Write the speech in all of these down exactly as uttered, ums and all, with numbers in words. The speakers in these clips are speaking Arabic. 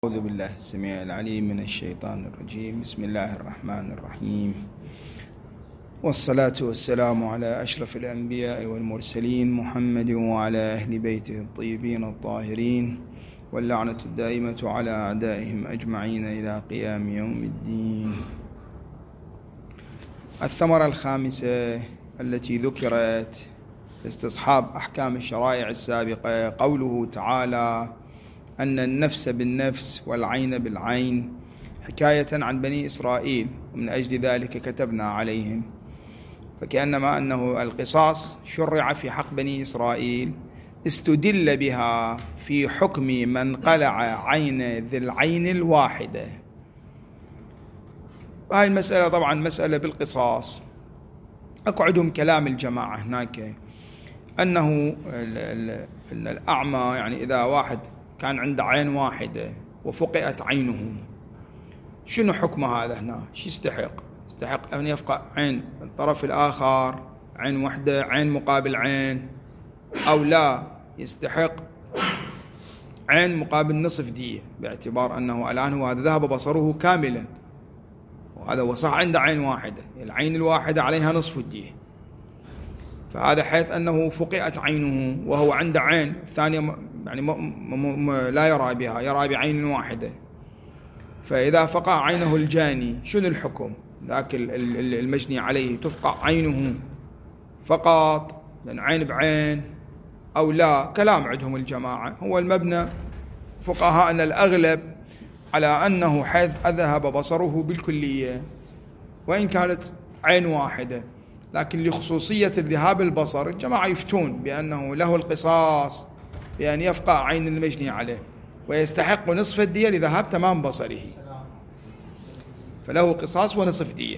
أعوذ بالله السميع العليم من الشيطان الرجيم. بسم الله الرحمن الرحيم، والصلاة والسلام على أشرف الأنبياء والمرسلين محمد وعلى أهل بيته الطيبين الطاهرين، واللعنة الدائمة على أعدائهم أجمعين إلى قيام يوم الدين. الثمرة الخامسة التي ذكرت لاستصحاب أحكام الشرائع السابقة قوله تعالى أن النفس بالنفس والعين بالعين، حكاية عن بني إسرائيل، ومن أجل ذلك كتبنا عليهم. فكأنما أنه القصاص شرع في حق بني إسرائيل استدل بها في حكم من قلع عين ذي العين الواحدة. وهذه المسألة طبعا مسألة بالقصاص، أقعدهم كلام الجماعة هناك أنه الأعمى، يعني إذا واحد كان عنده عين واحدة وفقئت عينه، شنو حكم هذا هنا؟ شو يستحق؟ يستحق أن يفقأ عين الطرف الآخر، عين واحدة، عين مقابل عين، أو لا يستحق عين مقابل نصف دية، باعتبار أنه الآن هو هذا ذهب بصره كاملا، وهذا هو صح عنده عين واحدة، العين الواحدة عليها نصف الدية، فهذا حيث أنه فقئت عينه وهو عنده عين الثانية يعني م م م لا يرى بها، يرى بعين واحدة. فإذا فقع عينه الجاني شنو الحكم؟ ذاك المجني عليه تفقع عينه فقط، لأن عين بعين، أو لا؟ كلام عندهم الجماعة. هو المبنى فقهاء أن الأغلب على أنه حيث أذهب بصره بالكلية وإن كانت عين واحدة، لكن لخصوصية الذهاب البصر الجماعة يفتون بأنه له القصاص بأن يفقع عين المجني عليه، ويستحق نصف الدية لذهاب تمام بصره، فله قصاص ونصف دية،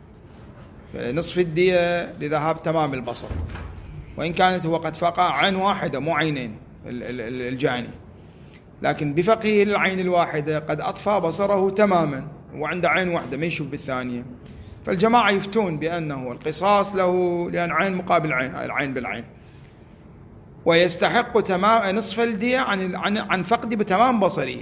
فنصف الدية لذهاب تمام البصر، وإن كانت هو قد فقع عين واحدة مو عينين الجاني، لكن بفقه العين الواحدة قد أطفى بصره تماما وعنده عين واحدة ما يشوف بالثانية. فالجماعة يفتون بأنه القصاص له لأن عين مقابل عين، العين بالعين، ويستحق تمام نصف الدية عن عن عن فقد بتمام بصره.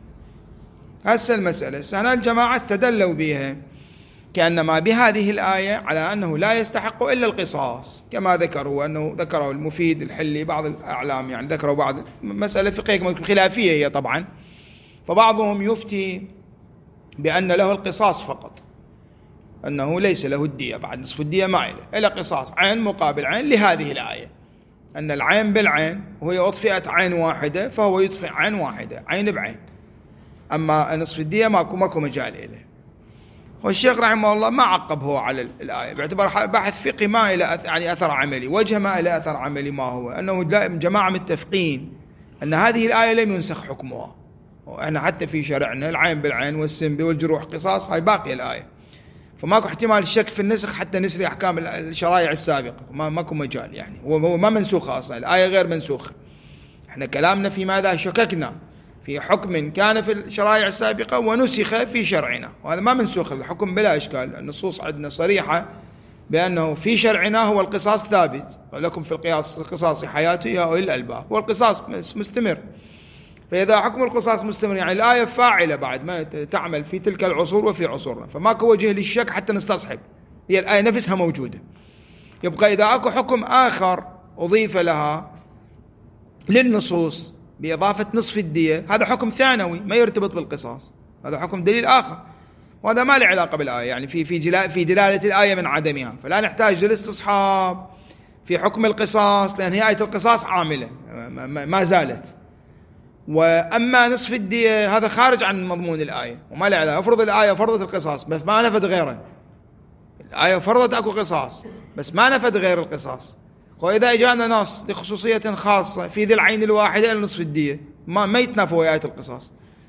هسه المسألة هنا الجماعة استدلوا بها كأنما بهذه الآية على أنه لا يستحق إلا القصاص، كما ذكروا أنه ذكروا المفيد الحلي بعض الأعلام، يعني ذكروا بعض مسألة فقهية خلافية هي طبعا. فبعضهم يفتي بأن له القصاص فقط، أنه ليس له الدية، بعد نصف الدية ما له إلا قصاص عين مقابل عين لهذه الآية، أن العين بالعين وهي أطفئت عين واحدة فهو يطفئ عين واحدة، عين بعين، أما نصف الدية ماكو ماكو مجال له. والشيخ رحمه الله ما عقب هو على الآية باعتبار بحث فقهي ما إلى يعني أثر عملي، وجه ما إلى أثر عملي ما هو أنه جماعة متفقين أن هذه الآية لم ينسخ حكمها، وإحنا حتى في شرعنا العين بالعين والسن والجروح قصاص، هاي باقي الآية، فماكو احتمال الشك في النسخ حتى نسري أحكام الشرائع السابقة، ما ماكو مجال، يعني هو ما منسوخة أصلا، الآية غير منسوخة. احنا كلامنا في ماذا؟ شككنا في حكم كان في الشرائع السابقة ونسخ في شرعنا، وهذا ما منسوخ، الحكم بلا إشكال، النصوص عندنا صريحة بأنه في شرعنا هو القصاص ثابت، ولكم في القياس القصاص حياته يا أولي الألباب، والقصاص مستمر. فإذا حكم القصاص مستمر يعني الآية فاعلة بعد ما تعمل في تلك العصور وفي عصورنا، فماكو وجه للشك حتى نستصحب، هي الآية نفسها موجودة. يبقى إذا أكو حكم آخر أضيف لها للنصوص بإضافة نصف الدية، هذا حكم ثانوي ما يرتبط بالقصاص، هذا حكم دليل آخر، وهذا ما له علاقة بالآية، يعني في في في دلالة الآية من عدمها، فلا نحتاج للاستصحاب في حكم القصاص، لأن هي آية القصاص عاملة ما زالت. وأما نصف الدية هذا خارج عن مضمون الآية وما له علاقة. افرض الآية فرضت القصاص بس ما نفذ غيره، الآية فرضت أكو قصاص بس ما نفذ غير القصاص، وإذا إجانا نص لخصوصية خاصة في ذي العين الواحدة إلى نصف الدية ما ما يتنافى ويا آية القصاص،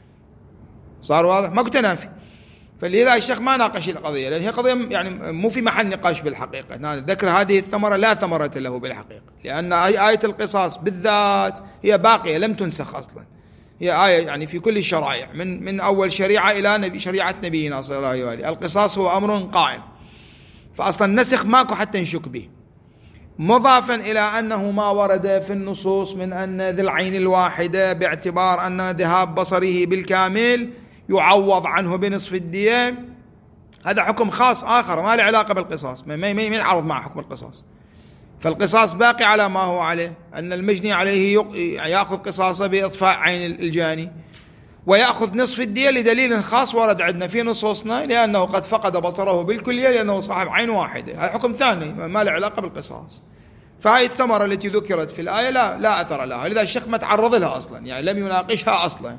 صار واضح؟ ما كنت نافي. فلذا الشيخ ما ناقش القضية، لأن هي قضية يعني مو في محل نقاش بالحقيقة. ذكر هذه الثمرة لا ثمرة له بالحقيقة، لأن آية القصاص بالذات هي باقية لم تنسخ أصلا، هي آية يعني في كل الشرائع من من أول شريعة إلى نبي شريعة نبينا صلى الله عليه وآله، القصاص هو أمر قائم، فأصلا النسخ ماكو حتى نشك به. مضافا إلى أنه ما ورد في النصوص من أن ذي العين الواحدة باعتبار أن ذهاب بصره بالكامل يعوض عنه بنصف الدية، هذا حكم خاص آخر ما له علاقة بالقصاص، ما ينعرض مع حكم القصاص. فالقصاص باقي على ما هو عليه، أن المجني عليه يأخذ قصاصه بإطفاء عين الجاني، ويأخذ نصف الدية لدليل خاص ورد عندنا في نصوصنا، لأنه قد فقد بصره بالكلية لأنه صاحب عين واحدة. هذا حكم ثاني ما له علاقة بالقصاص. فهذه الثمرة التي ذكرت في الآية لا لا أثر لها، لذا الشيخ ما تعرض لها أصلا، يعني لم يناقشها أصلا.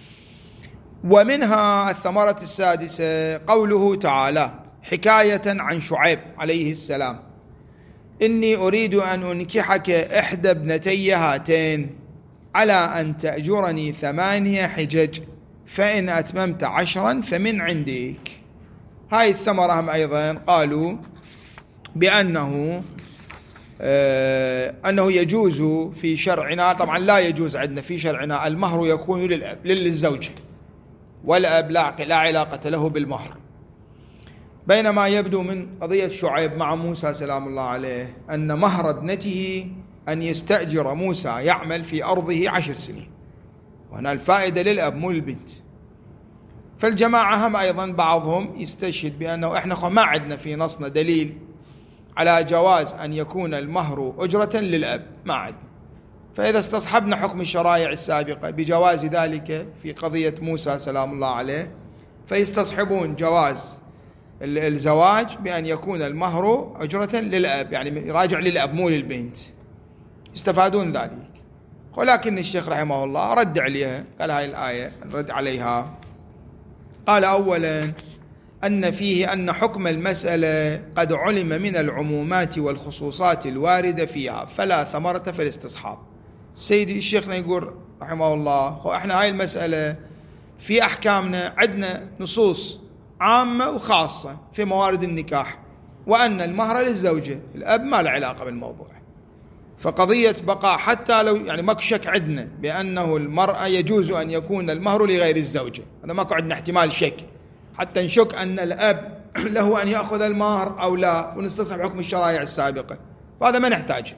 ومنها الثمرة السادسة قوله تعالى حكاية عن شعيب عليه السلام: إني أريد أن أنكحك إحدى ابنتي هاتين على أن تأجرني ثمانية حجج فإن أتممت عشرا فمن عندك. هاي الثمرة هم أيضا قالوا بأنه آه أنه يجوز في شرعنا، طبعا لا يجوز عندنا في شرعنا، المهر يكون للأب للزوج، والأب لا علاقة له بالمهر. بينما يبدو من قضية شعيب مع موسى سلام الله عليه أن مهر ابنته أن يستأجر موسى يعمل في أرضه عشر سنين، وهنا الفائدة للأب مو للبنت. فالجماعة هم أيضا بعضهم يستشهد بأنه إحنا ما عندنا في نصنا دليل على جواز أن يكون المهر أجرة للأب، ما عندنا. فإذا استصحبنا حكم الشرائع السابقة بجواز ذلك في قضية موسى سلام الله عليه، فيستصحبون جواز الزواج بأن يكون المهر أجرة للأب، يعني راجع للأب مو للبنت، يستفادون ذلك. ولكن الشيخ رحمه الله رد عليها، قال هاي الآية رد عليها، قال أولا أن فيه أن حكم المسألة قد علم من العمومات والخصوصات الواردة فيها فلا ثمرة في الاستصحاب. سيدي الشيخنا يقول رحمه الله وإحنا هاي المسألة في أحكامنا عندنا نصوص عامة وخاصة في موارد النكاح، وأن المهر للزوجة، الأب ما له علاقة بالموضوع. فقضية بقاء حتى لو يعني ماكو شك عندنا بأنه المرأة يجوز أن يكون المهر لغير الزوجة، هذا ماكو عندنا احتمال شك حتى نشك أن الأب له أن يأخذ المهر أو لا، ونستصحب حكم الشرائع السابقة، فهذا ما نحتاج،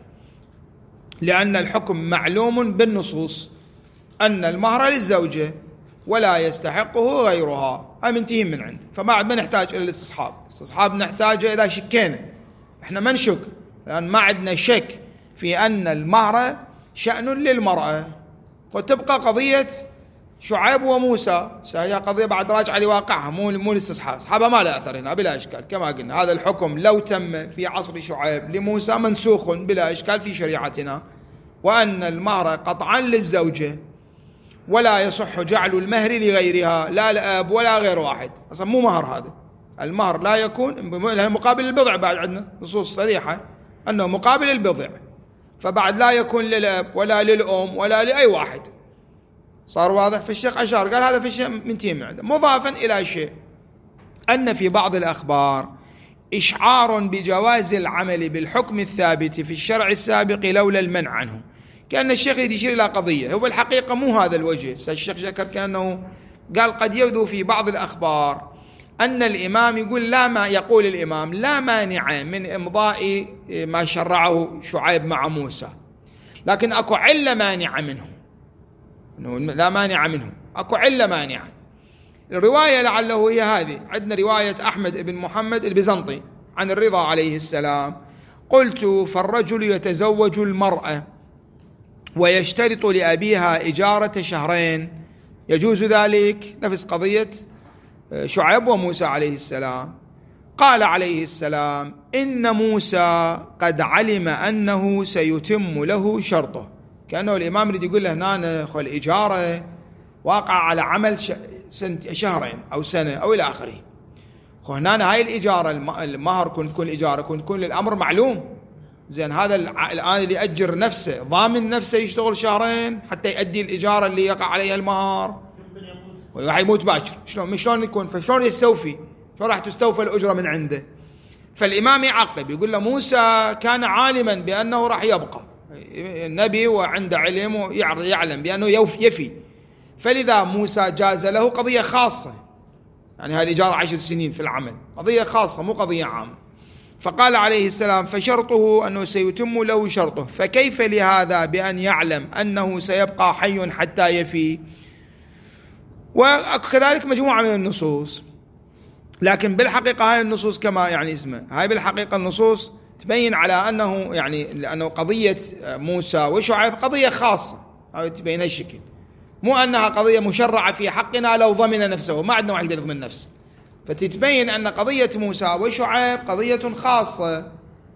لأن الحكم معلوم بالنصوص أن المهر للزوجة ولا يستحقه غيرها، هاي منتهين من عنده، فما ما نحتاج إلى الاستصحاب. الاستصحاب نحتاجه إذا شكينا، إحنا ما نشك لأن ما عندنا شك في أن المهر شأن للمرأة. وتبقى قضية شعيب وموسى هي قضية بعد راجعة لواقعها، مو مو الاستصحاب، استصحابها ما له أثر هنا بلا إشكال. كما قلنا هذا الحكم لو تم في عصر شعيب لموسى منسوخ بلا إشكال في شريعتنا، وأن المهر قطعا للزوجة ولا يصح جعل المهر لغيرها، لا الأب ولا غير واحد، أصلا مو مهر هذا. المهر لا يكون مقابل البضع، بعد عندنا نصوص صريحة أنه مقابل البضع، فبعد لا يكون للأب ولا للأم ولا لأي واحد. صار واضح؟ في الشيخ أشار قال هذا في الشيء منتهي من عنده. مضافا إلى شيء أن في بعض الأخبار إشعار بجواز العمل بالحكم الثابت في الشرع السابق لولا المنع عنه، كأن الشيخ يشير إلى قضية هو الحقيقة مو هذا الوجه. الشيخ ذكر كأنه قال قد يبدو في بعض الأخبار أن الإمام يقول لا ما يقول الإمام لا مانع من إمضاء ما شرعه شعيب مع موسى، لكن أكو علة مانعة منه، لا مانع منه، أكو علة مانعة. الرواية لعله هي هذه، عندنا رواية أحمد بن محمد البيزنطي عن الرضا عليه السلام: قلت فالرجل يتزوج المرأة ويشترط لأبيها إجارة شهرين، يجوز ذلك؟ نفس قضية شعيب وموسى عليه السلام. قال عليه السلام: إن موسى قد علم أنه سيتم له شرطه، كأنه الإمام يريد يقول له هنا خل الإجارة واقع على عمل شهرين أو سنة أو إلى آخره. هنا هاي الإجارة المهر كن تكون الإجارة كن تكون للأمر معلوم. زين هذا الآن اللي يأجر نفسه ضامن نفسه يشتغل شهرين حتى يؤدي الإجارة اللي يقع عليها المهر، وراح يموت باكر، شلون شلون يكون؟ فشلون يستوفي؟ شلون راح تستوفى الأجرة من عنده؟ فالإمام يعقب يقول له موسى كان عالما بأنه راح يبقى النبي وعنده علم ويعلم بأنه يفي، فلذا موسى جاز له قضية خاصة، يعني هاي الإجارة عشر سنين في العمل قضية خاصة مو قضية عامة، فقال عليه السلام فشرطه أنه سيتم له شرطه، فكيف لهذا بأن يعلم أنه سيبقى حي حتى يفي؟ وكذلك مجموعة من النصوص، لكن بالحقيقة هاي النصوص كما يعني اسمه هاي بالحقيقة النصوص تبين على أنه يعني لأنه قضية موسى وشعيب قضية خاصة، هاي تبين هالشكل، مو أنها قضية مشرعة في حقنا لو ضمن نفسه، ما عندنا واحد يضمن نفسه. فتتبين أن قضية موسى وشعيب قضية خاصة،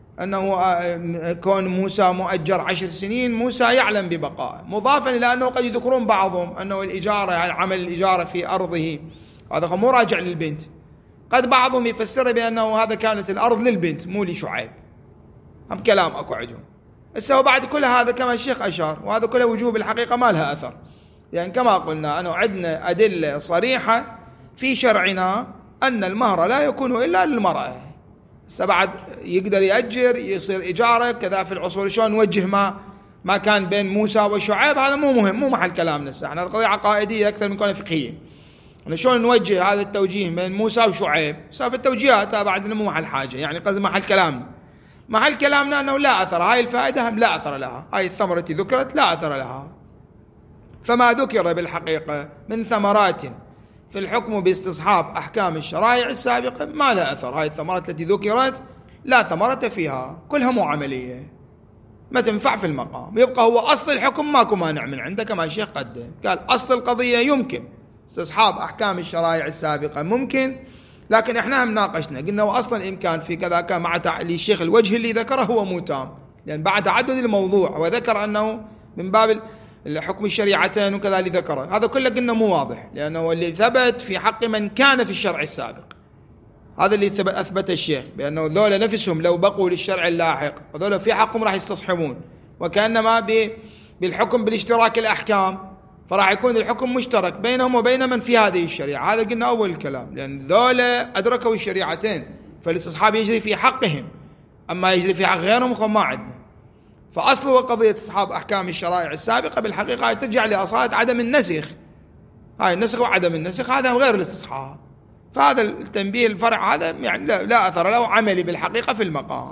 أنه كون موسى مؤجر عشر سنين موسى يعلم ببقائه، مضافا إلى أنه قد يذكرون بعضهم أنه الإجارة يعني عمل الإجارة في أرضه هذا مو راجع للبنت، قد بعضهم يفسر بأنه هذا كانت الأرض للبنت مو لشعيب، هم كلام أكو عندهم. هسه وبعد كل هذا كما الشيخ أشار، وهذا كله وجوب الحقيقة ما لها أثر، لأن يعني كما قلنا أنه عندنا أدلة صريحة في شرعنا أن المهر لا يكون إلا للمرأة. هسه بعد يقدر يأجر يصير إجارة كذا في العصور، شلون نوجه ما ما كان بين موسى وشعيب هذا مو مهم، مو محل كلامنا هسه، احنا القضية عقائدية أكثر من كونها فقهية. يعني شلون نوجه هذا التوجيه بين موسى وشعيب، سالفة التوجيهات بعد مو محل حاجة، يعني قصدي محل كلامنا محل كلامنا أنه لا أثر، هاي الفائدة هم لا أثر لها، هاي الثمرة التي ذكرت لا أثر لها. فما ذكر بالحقيقة من ثمرات في الحكم باستصحاب أحكام الشرائع السابقة ما لا أثر، هاي الثمرات التي ذكرت لا ثمرة فيها، كلها مو عملية ما تنفع في المقام، يبقى هو أصل الحكم ماكو مانع من عنده كما الشيخ قدم، قال أصل القضية يمكن استصحاب أحكام الشرائع السابقة ممكن، لكن احنا هم ناقشنا قلنا وأصلا الإمكان في كذا كان مع تعليل الشيخ الوجه اللي ذكره هو مو تام، لأن بعد تعدد الموضوع وذكر أنه من باب الحكم الشريعتين وكذا اللي ذكره، هذا كله قلنا مو واضح، لأنه اللي ثبت في حق من كان في الشرع السابق، هذا اللي أثبت الشيخ بأنه ذولا نفسهم لو بقوا للشرع اللاحق وذولا في حقهم راح يستصحبون، وكأنما بالحكم بالاشتراك الأحكام، فراح يكون الحكم مشترك بينهم وبين من في هذه الشريعة. هذا قلنا أول الكلام، لأن ذولا أدركوا الشريعتين فالاستصحاب يجري في حقهم، أما يجري في حق غيرهم فما عندنا. فأصله قضية استصحاب أحكام الشرائع السابقة بالحقيقة ترجع لأصالة عدم النسخ، هاي النسخ وعدم النسخ هذا غير الاستصحاب، فهذا التنبيه الفرع هذا يعني لا, لا أثر له عملي بالحقيقة في المقام.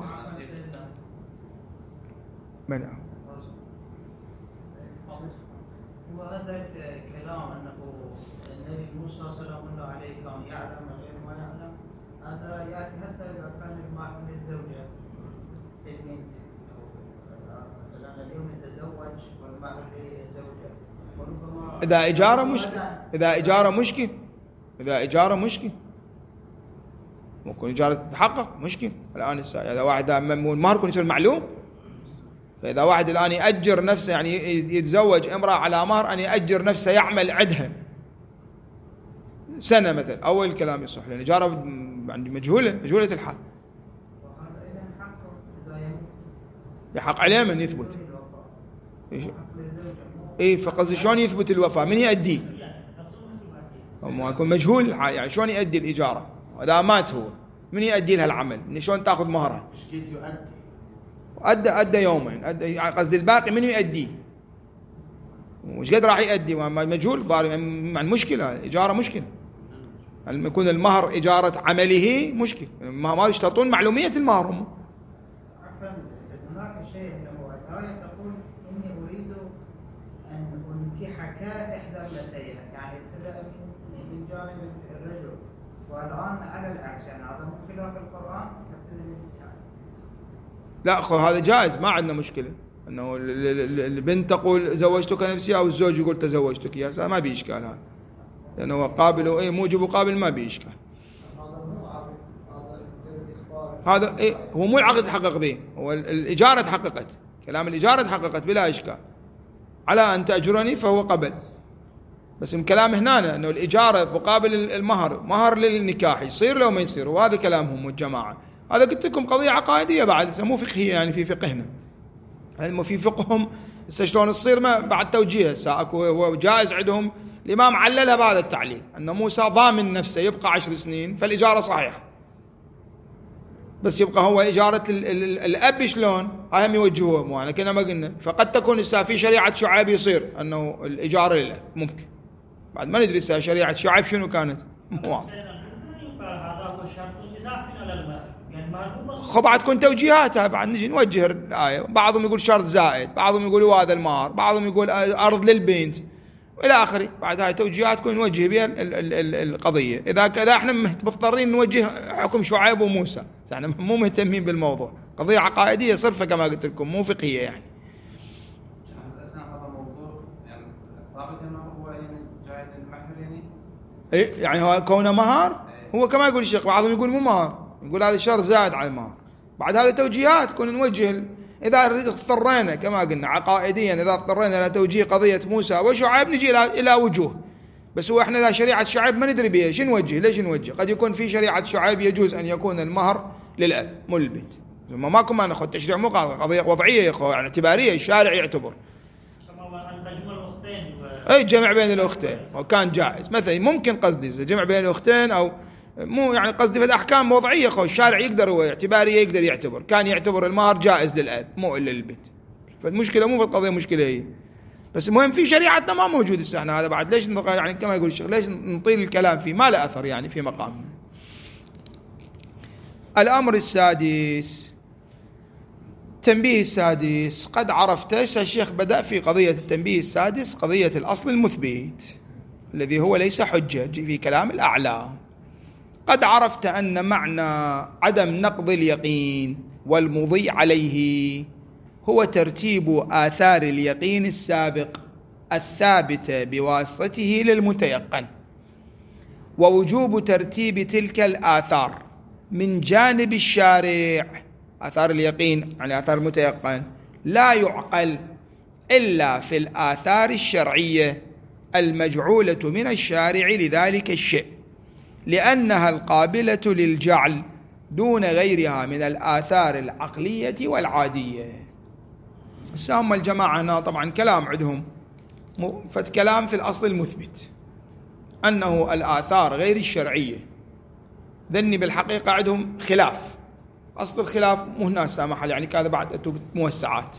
من وهذا الكلام أنه النبي موسى سلام الله عليه كان يعلم غير ما يعلم، هذا يأتي حتى إذا كان المعلوم الزوجة البنت، مثلا اليوم يتزوج والمهر للزوجة، وربما إذا إجارة مشكل، إذا إجارة مشكل، إذا إجارة مشكل ممكن إجارة تتحقق مشكل. الآن إذا واحد المهر يكون يصير معلوم، فإذا واحد الآن يأجر نفسه يعني يتزوج امرأة على مهر أن يأجر نفسه يعمل عدها سنة مثلا، أول الكلام يصح، لأن إجارة عندي مجهولة مجهولة الحال، يحق عليه من يثبت إيه، فقصد شلون يثبت الوفاة من يؤدي، ما يكون مجهول الحال، يعني شلون يؤدي الإجارة وإذا مات هو من يؤدي لها العمل، من شلون تأخذ مهرها أدى أدى يومين أدى، قصد الباقي من يؤدي وش قد راح يؤدي مجهول ضارب، يعني مشكلة إجارة مشكلة، يكون المهر إجارة عمله مشكلة، ما يشترطون معلومية المهر هم. عفوا هناك شيء هو الآية تقول إني أريد أن أنكحك إحدى ابنتين، يعني ابتدأ من جانب الرجل، والآن على العكس، يعني هذا مو خلاف القرآن. لا أخو هذا جائز ما عندنا مشكلة، أنه البنت تقول زوجتك نفسي أو الزوج يقول تزوجتك يا ما بي إشكال، هذا لأنه قابل وإيه موجب قابل ما بي إشكال، هذا إيه هو مو العقد تحقق به، هو الإجارة تحققت، كلام الإجارة تحققت بلا إشكال، على أن تأجرني فهو قبل، بس من كلام هنا أنه الإجارة مقابل المهر مهر للنكاح يصير لو ما يصير، وهذا كلامهم والجماعة. هذا قلت لكم قضية عقائدية بعد مو فقهية، يعني في فقهنا هذا في فقههم شلون تصير ما بعد توجيه ساكو، هو جائز عندهم. الإمام عللها بهذا التعليل أن موسى ضامن نفسه يبقى عشر سنين فالإجارة صحيحة، بس يبقى هو إجارة الأب شلون أهم يوجهوه مو أنا كنا ما قلنا، فقد تكون لسه في شريعة شعيب يصير أنه الإجارة للأب ممكن، بعد ما ندري لسه شريعة شعيب شنو كانت مو واضح. هذا هو الشرط الإضافي على المهر، يعني خب بعد تكون توجيهاتها، بعد نجي نوجه الآية. بعضهم يقول شرط زائد، بعضهم يقول هذا المهر، بعضهم يقول أرض للبنت إلى آخره. بعد هاي توجيهات تكون نوجه بها القضية. إذا كذا إحنا مضطرين نوجه حكم شعيب وموسى، إحنا مو مهتمين بالموضوع، قضية عقائدية صرفة كما قلت لكم، مو فقهية يعني. إيه يعني هو كونه مهر، هو كما يقول الشيخ، بعضهم يقول مو مهر، يقول هذا الشرط زائد على المهر. بعد هذه توجيهات كنا نوجه إذا اضطرينا كما قلنا عقائديا، إذا اضطرينا إلى توجيه قضية موسى وشعيب نجي إلى إلى وجوه. بس هو إحنا إذا شريعة شعيب ما ندري بها، شو نوجه؟ ليش نوجه؟ قد يكون في شريعة شعيب يجوز أن يكون المهر للأب مو للبنت. ما ماكو ما ناخذ تشريع، مو قضية وضعية يا أخوة، يعني اعتبارية، الشارع يعتبر. أي جمع بين الأختين وكان جائز مثلا، ممكن قصدي جمع بين الأختين أو مو يعني قصدي في الأحكام وضعية خو، الشارع يقدر هو اعتبارية يقدر يعتبر، كان يعتبر المهر جائز للأب مو إلا للبنت. فالمشكلة مو في القضية، مشكلة هي بس المهم في شريعتنا ما موجود السنة هذا. بعد ليش يعني كما يقول الشيخ ليش نطيل الكلام فيه، ما له أثر يعني في مقام. الأمر السادس، التنبيه السادس. قد عرفت الشيخ بدأ في قضية التنبيه السادس قضية الأصل المثبت الذي هو ليس حجة في كلام الأعلى. قد عرفت أن معنى عدم نقض اليقين والمضي عليه هو ترتيب آثار اليقين السابق الثابتة بواسطته للمتيقن، ووجوب ترتيب تلك الآثار من جانب الشارع، آثار اليقين يعني آثار المتيقن، لا يعقل إلا في الآثار الشرعية المجعولة من الشارع لذلك الشيء، لأنها القابلة للجعل دون غيرها من الآثار العقلية والعادية. هم الجماعة هنا طبعا كلام عندهم فالكلام في الأصل المثبت أنه الآثار غير الشرعية ذني بالحقيقة عندهم خلاف. أصل الخلاف مو هنا سامحة يعني كذا بعد موسعات.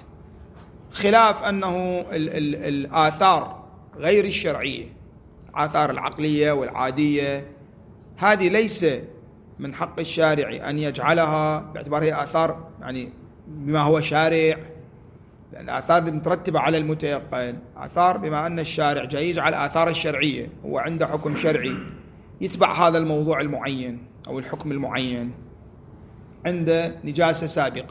خلاف أنه ال ال الآثار غير الشرعية، آثار العقلية والعادية هذه ليس من حق الشارع أن يجعلها باعتبارها آثار يعني بما هو شارع، لأن الآثار المترتبة على المتيقن آثار بما أن الشارع جاي يجعل آثار الشرعية، هو عنده حكم شرعي يتبع هذا الموضوع المعين أو الحكم المعين، عنده نجاسة سابقة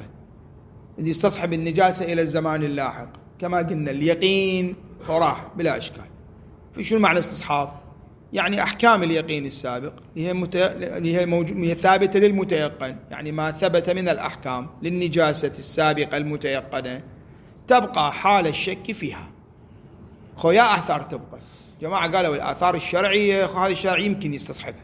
يستصحب النجاسة إلى الزمان اللاحق كما قلنا اليقين راح بلا إشكال. في شو معنى استصحاب؟ يعني أحكام اليقين السابق هي, مت... هي, موج... هي ثابتة للمتيقن، يعني ما ثبت من الأحكام للنجاسة السابقة المتيقنة تبقى حال الشك فيها. خو يا آثار تبقى، جماعة قالوا الآثار الشرعية خو هذه الشرع يمكن يستصحبها،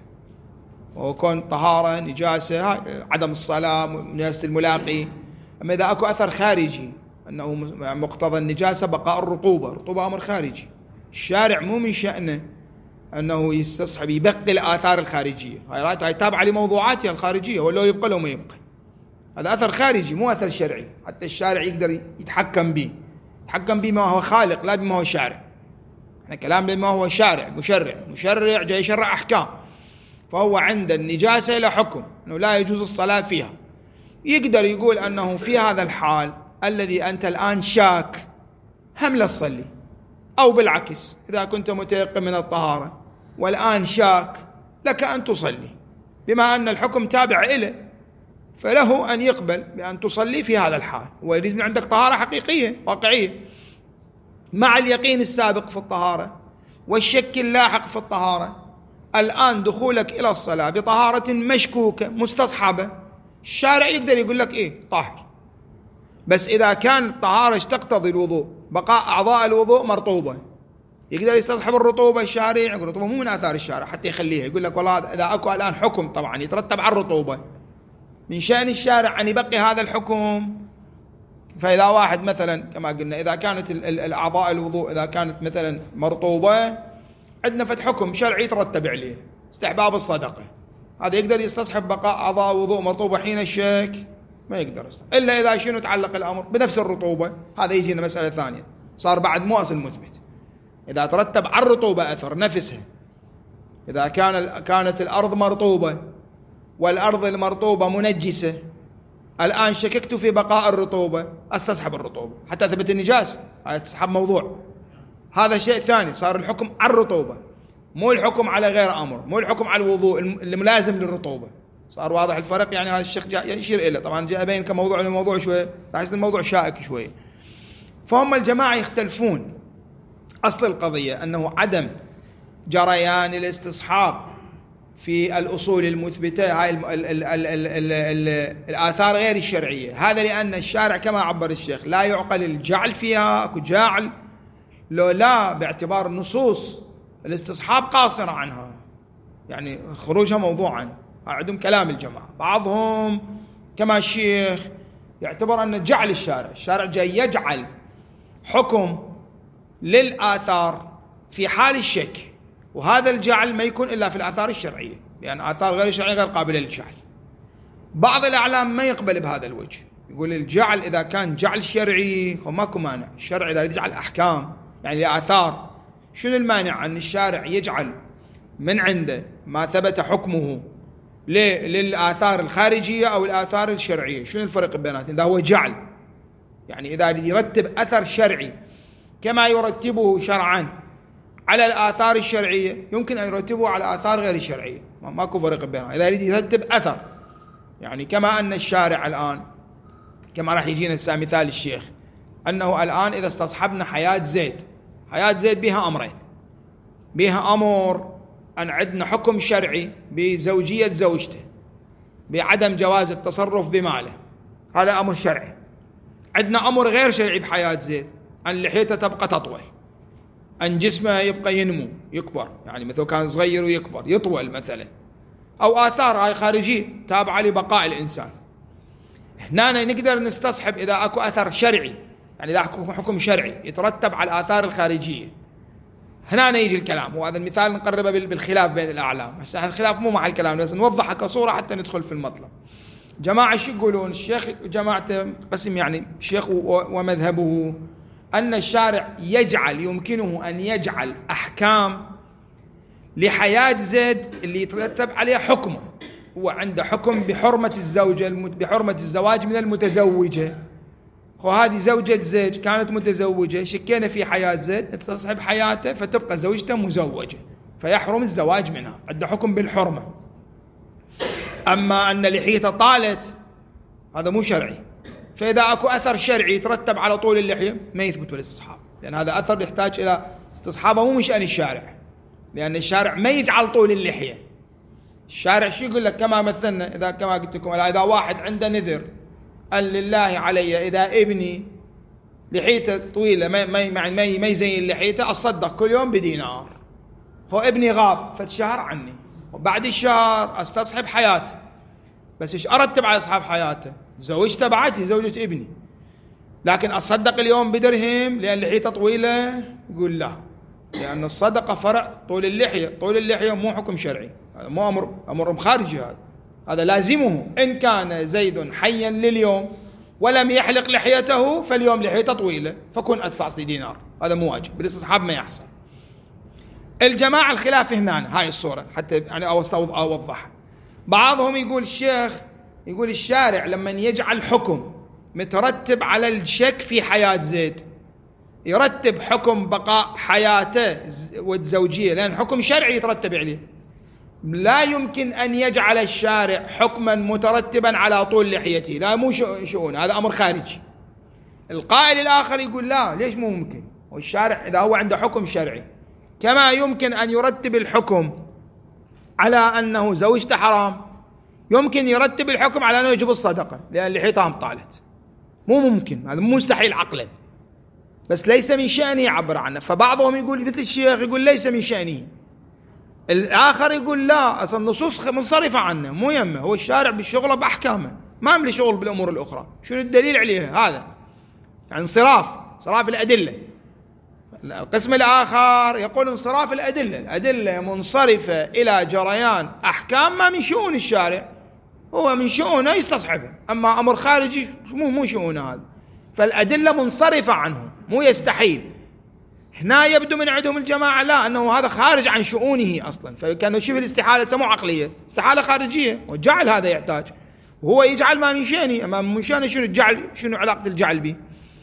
وكون طهارة نجاسة عدم الصلاة نجاسة الملاقي. أما إذا أكو أثر خارجي أنه مقتضى النجاسة بقاء الرطوبة، الرطوبة أمر خارجي، الشارع مو من شأنه أنه يستصحب يبقي الآثار الخارجية، هاي تابعة لموضوعاتها الخارجية ولو يبقى لو ما يبقى، هذا أثر خارجي مو أثر شرعي. حتى الشارع يقدر يتحكم به، يتحكم به ما هو خالق لا بما هو شارع. احنا كلام بما هو شارع مشرع، مشرع جاي يشرع أحكام، فهو عند النجاسة له حكم أنه لا يجوز الصلاة فيها، يقدر يقول أنه في هذا الحال الذي أنت الآن شاك هم لا تصلي، أو بالعكس إذا كنت متيقن من الطهارة والآن شاك لك أن تصلي، بما أن الحكم تابع إليه فله أن يقبل بأن تصلي في هذا الحال، ويريد من عندك طهارة حقيقية واقعية مع اليقين السابق في الطهارة والشك اللاحق في الطهارة. الآن دخولك إلى الصلاة بطهارة مشكوكة مستصحبة، الشارع يقدر يقول لك إيه طاهر، بس إذا كان الطهارة تقتضي الوضوء بقاء أعضاء الوضوء مرطوبة يقدر يستصحب الرطوبة. الشارع يقول الرطوبة مو من آثار الشارع حتى يخليها، يقول لك والله إذا أكو الآن حكم طبعا يترتب على الرطوبة من شأن الشارع أن يبقي هذا الحكم. فإذا واحد مثلا كما قلنا إذا كانت الأعضاء الوضوء إذا كانت مثلا مرطوبة عندنا فت حكم شرعي يترتب عليه استحباب الصدقة، هذا يقدر يستصحب بقاء أعضاء الوضوء مرطوبة حين الشك؟ ما يقدر يستصحب إلا إذا شنو تعلق الأمر بنفس الرطوبة، هذا يجينا مسألة ثانية صار بعد مو أصل مثبت. إذا ترتب على الرطوبة أثر نفسها، إذا كان كانت الأرض مرطوبة والأرض المرطوبة منجسة الآن شككت في بقاء الرطوبة، أستصحب الرطوبة حتى أثبت النجاسة، هذا استصحاب موضوع. هذا شيء ثاني، صار الحكم على الرطوبة، مو الحكم على غير أمر، مو الحكم على الوضوء الملازم للرطوبة. صار واضح الفرق؟ يعني هذا الشيخ جاء يشير إليه، طبعا جاء أبين كموضوع لموضوع شوية، راح يصير الموضوع شائك شوية. فهم الجماعة يختلفون. أصل القضية أنه عدم جريان الاستصحاب في الأصول المثبتة، هاي ال ال ال ال ال ال ال الآثار غير الشرعية، هذا لأن الشارع كما عبر الشيخ لا يعقل الجعل فيها، أكو جعل لو لا باعتبار النصوص الاستصحاب قاصرة عنها، يعني خروجها موضوعا. عندهم كلام الجماعة، بعضهم كما الشيخ يعتبر أن جعل الشارع الشارع جاي يجعل حكم للآثار في حال الشك، وهذا الجعل ما يكون إلا في الآثار الشرعية، لأن آثار غير الشرعية غير قابلة للجعل. بعض الأعلام ما يقبل بهذا الوجه، يقول الجعل إذا كان جعل شرعي هو ماكو مانع، الشرع إذا يجعل أحكام يعني آثار، شنو المانع أن الشارع يجعل من عنده ما ثبت حكمه للآثار الخارجية أو الآثار الشرعية؟ شنو الفرق بيناتهم؟ إذا هو جعل يعني إذا يرتب أثر شرعي كما يرتبه شرعا على الآثار الشرعية، يمكن أن يرتبه على آثار غير الشرعية، ماكو فرق بينها. إذا يريد يرتب أثر، يعني كما أن الشارع الآن كما راح يجينا مثال الشيخ، أنه الآن إذا استصحبنا حياة زيد، حياة زيد بها أمرين، بها أمر أن عندنا حكم شرعي بزوجية زوجته، بعدم جواز التصرف بماله، هذا أمر شرعي. عندنا أمر غير شرعي بحياة زيد، أن لحيته تبقى تطول، أن جسمه يبقى ينمو يكبر، يعني مثل كان صغير ويكبر يطول مثلا، أو آثار هاي خارجية تابعة لبقاء الإنسان. هنا نقدر نستصحب إذا أكو أثر شرعي، يعني إذا أكو حكم شرعي يترتب على الآثار الخارجية، هنا يجي الكلام. وهذا المثال نقربه بالخلاف بين الأعلام، بس الخلاف مو مع الكلام، بس نوضحه كصورة حتى ندخل في المطلب. جماعة شو يقولون؟ الشيخ جماعة قسم يعني الشيخ ومذهبه أن الشارع يجعل، يمكنه أن يجعل أحكام لحياة زيد اللي يترتب عليها حكمه، هو عنده حكم بحرمة الزوجة، بحرمة الزواج من المتزوجة، وهذه زوجة زيد كانت متزوجة، شكينا في حياة زيد تصحب حياته فتبقى زوجته مزوجة، فيحرم الزواج منها، عنده حكم بالحرمة. أما أن لحيته طالت هذا مو شرعي، فإذا أكو أثر شرعي يترتب على طول اللحية ما يثبت بالاستصحاب، لأن هذا أثر يحتاج إلى استصحابه، مو من شأن الشارع، لأن الشارع ما يجعل طول اللحية. الشارع شو يقول لك؟ كما مثلنا إذا كما قلت لكم، إذا واحد عنده نذر قال لله علي إذا ابني لحيته طويلة ما ما ما ما يزين لحيته أصدق كل يوم بدينار، هو ابني غاب فت شهر عني، وبعد الشهر استصحب حياته، بس ايش ارتب على اصحاب حياته؟ زوجته بعتي زوجة ابني، لكن اصدق اليوم بدرهم لان لحيته طويله؟ يقول لا، لان الصدقه فرع طول اللحيه، طول اللحيه مو حكم شرعي، هذا مو امر امر خارجي، هذا هذا لازمه. ان كان زيد حيا لليوم ولم يحلق لحيته فاليوم لحيته طويله فكن ادفع لي دينار، هذا مو واجب، بالاستصحاب ما يحصل. الجماعة الخلاف هنا هاي الصورة حتى يعني أوضحها. بعضهم يقول الشيخ يقول الشارع لما يجعل حكم مترتب على الشك في حياة زيد، يرتب حكم بقاء حياته والزوجية، لأن حكم شرعي يترتب عليه، لا يمكن أن يجعل الشارع حكما مترتبا على طول لحيته، لا مو شؤون، هذا أمر خارجي. القائل الآخر يقول لا، ليش مو ممكن؟ والشارع إذا هو عنده حكم شرعي كما يمكن أن يرتب الحكم على أنه زوجته حرام، يمكن يرتب الحكم على أنه يجب الصدقة لأن لحيتهم طالت، مو ممكن، هذا مستحيل عقلا، بس ليس من شأنه يعبر عنه. فبعضهم يقول مثل الشيخ يقول ليس من شأنه، الآخر يقول لا، أصلا النصوص منصرفة عنه، مو يمه، هو الشارع بالشغل بأحكامه، ما عمل شغل بالأمور الأخرى. شنو الدليل عليها؟ هذا يعني انصراف انصراف الأدلة. القسم الآخر يقول انصراف الأدلة، الأدلة منصرفة إلى جريان أحكام ما من شؤون الشارع، هو من شؤونه يستصحبه، أما أمر خارجي مو مو شؤونه هذا، فالأدلة منصرفة عنه، مو يستحيل. هنا يبدو من عندهم الجماعة لا، أنه هذا خارج عن شؤونه أصلا، فكانوا شبه الاستحالة سمو عقلية، استحالة خارجية، وجعل هذا يحتاج، وهو يجعل ما من شأنه، ما من شأنه شنو الجعل، شنو علاقة الجعل به؟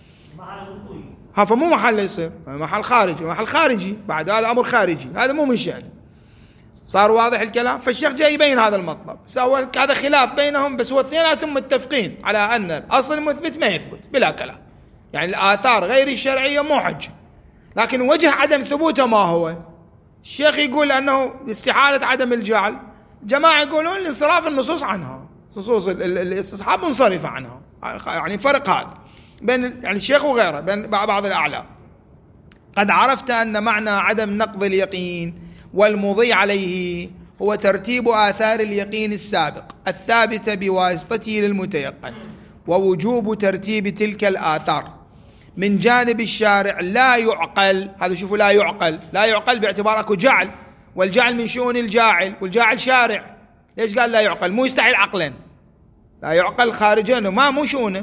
ها فمو محل يصير محل خارجي، محل خارجي بعد هذا أمر خارجي، هذا مو من شأنه. صار واضح الكلام؟ فالشيخ جاي يبين هذا المطلب، سوى هذا خلاف بينهم، بس هو اثنيناتهم متفقين على أن الأصل المثبت ما يثبت بلا كلام، يعني الآثار غير الشرعية مو حجة، لكن وجه عدم ثبوته ما هو؟ الشيخ يقول أنه استحالة عدم الجعل، جماعة يقولون الانصراف النصوص عنها، نصوص الاستصحاب منصرفة عنها، يعني فرق هذا بين يعني الشيخ وغيره، بين بعض الأعلام. قد عرفت أن معنى عدم نقض اليقين والمضي عليه هو ترتيب آثار اليقين السابق الثابتة بواسطته للمتيقن، ووجوب ترتيب تلك الآثار من جانب الشارع لا يعقل. هذا شوفوا لا يعقل، لا يعقل باعتبار اكو جعل، والجعل من شؤون الجاعل، والجاعل شارع. ليش قال لا يعقل؟ مو يستحيل عقلا، لا يعقل خارجا ما مو شؤونه،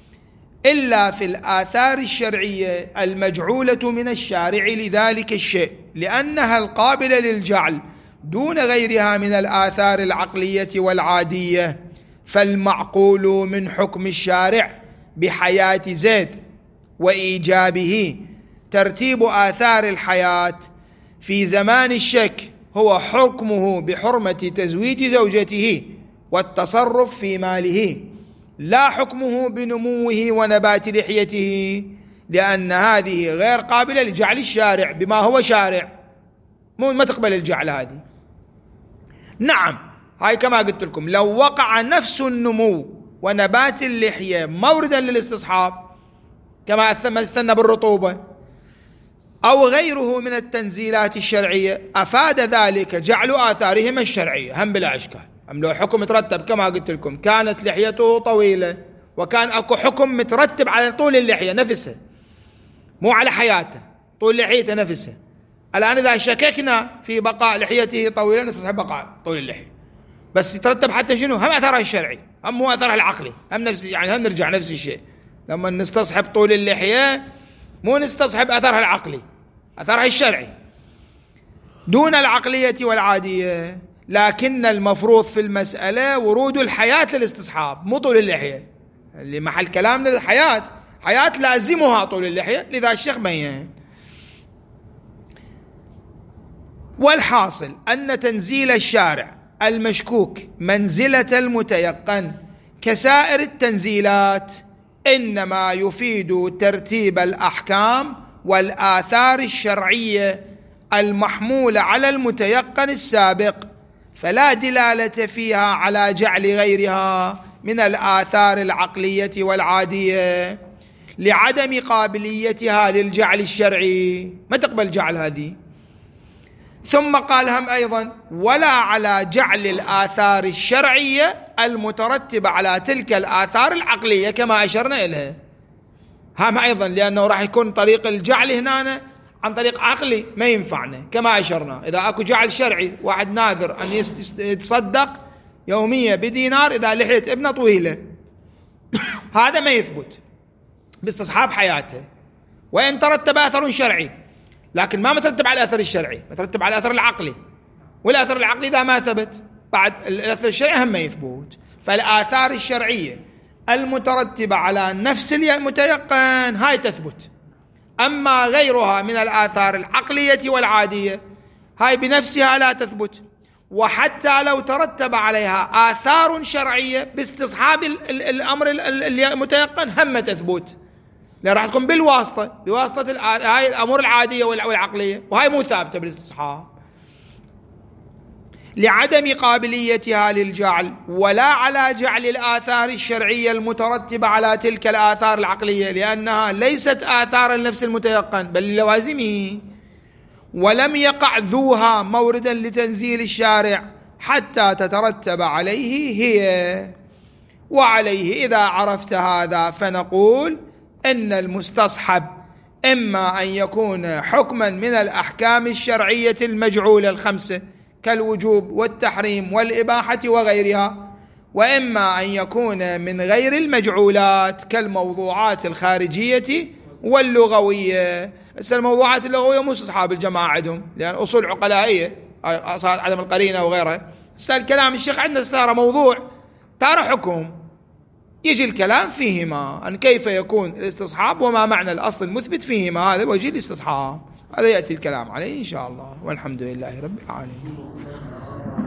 إلا في الآثار الشرعية المجعولة من الشارع لذلك الشيء، لأنها القابلة للجعل دون غيرها من الآثار العقلية والعادية. فالمعقول من حكم الشارع بحياة زيد وإيجابه ترتيب آثار الحياة في زمان الشك هو حكمه بحرمة تزويج زوجته والتصرف في ماله، لا حكمه بنموه ونبات لحيته، لأن هذه غير قابلة لجعل الشارع بما هو شارع، مو ما تقبل الجعل هذه. نعم هاي كما قلت لكم، لو وقع نفس النمو ونبات اللحية موردا للاستصحاب كما مثلنا بالرطوبة أو غيره من التنزيلات الشرعية، أفاد ذلك جعل آثارهما الشرعية هم بلا إشكال. أم لو حكم مترتب كما قلت لكم، كانت لحيته طويلة وكان أكو حكم مترتب على طول اللحية نفسها، مو على حياته، طول لحيته نفسها. الآن إذا شككنا في بقاء لحيته طويلة نستصحب بقاء طول اللحية، بس يترتب حتى شنو؟ هم أثرها الشرعي، هم مو أثرها العقلي، هم نفس يعني هم نرجع نفس الشيء. لما نستصحب طول اللحية مو نستصحب أثرها العقلي، أثرها الشرعي دون العقلية والعادية. لكن المفروض في المسألة ورود الحياة للاستصحاب مو طول اللحية، اللي محل كلامنا الحياة، حياة لازمها طول اللحية، لذا الشيخ بين. والحاصل أن تنزيل الشارع المشكوك منزلة المتيقن كسائر التنزيلات إنما يفيد ترتيب الأحكام والآثار الشرعية المحمولة على المتيقن السابق، فلا دلالة فيها على جعل غيرها من الآثار العقلية والعادية لعدم قابليتها للجعل الشرعي، ما تقبل جعل هذه. ثم قال هم أيضا ولا على جعل الآثار الشرعية المترتبة على تلك الآثار العقلية كما أشرنا إليها هم أيضا، لأنه راح يكون طريق الجعل هنا عن طريق عقلي ما ينفعنا كما أشرنا. إذا أكو جعل شرعي، واحد ناذر أن يتصدق يوميا بدينار إذا لحية ابنه طويلة هذا ما يثبت باستصحاب حياته، وإن ترتب أثر شرعي، لكن ما مترتب على الأثر الشرعي، مترتب على الأثر العقلي، والأثر العقلي إذا ما ثبت بعد الأثر الشرعي هم ما يثبت. فالآثار الشرعية المترتبة على نفس المتيقن هاي تثبت، أما غيرها من الآثار العقلية والعادية هاي بنفسها لا تثبت، وحتى لو ترتب عليها آثار شرعية باستصحاب الأمر المتيقن هم تثبت، لأن راح تكون بالواسطة بواسطة هاي الأمور العادية والعقلية، وهاي مو ثابتة بالاستصحاب لعدم قابليتها للجعل، ولا على جعل الآثار الشرعية المترتبة على تلك الآثار العقلية، لأنها ليست آثار النفس المتيقن بل لوازمه، ولم يقع ذوها موردا لتنزيل الشارع حتى تترتب عليه هي. وعليه إذا عرفت هذا فنقول إن المستصحب إما أن يكون حكما من الأحكام الشرعية المجعولة الخمسة كالوجوب والتحريم والإباحة وغيرها، وإما أن يكون من غير المجعولات كالموضوعات الخارجية واللغوية. الموضوعات اللغوية مو أصحاب الجماعة عندهم، لأن أصول عقلائية، عدم القرينة وغيرها. الكلام الشيخ عندنا صار موضوع ترى حكم يجي الكلام فيهما أن كيف يكون الاستصحاب وما معنى الأصل المثبت فيهما، هذا وجه الاستصحاب، هذا يأتي الكلام عليه إن شاء الله، والحمد لله رب العالمين.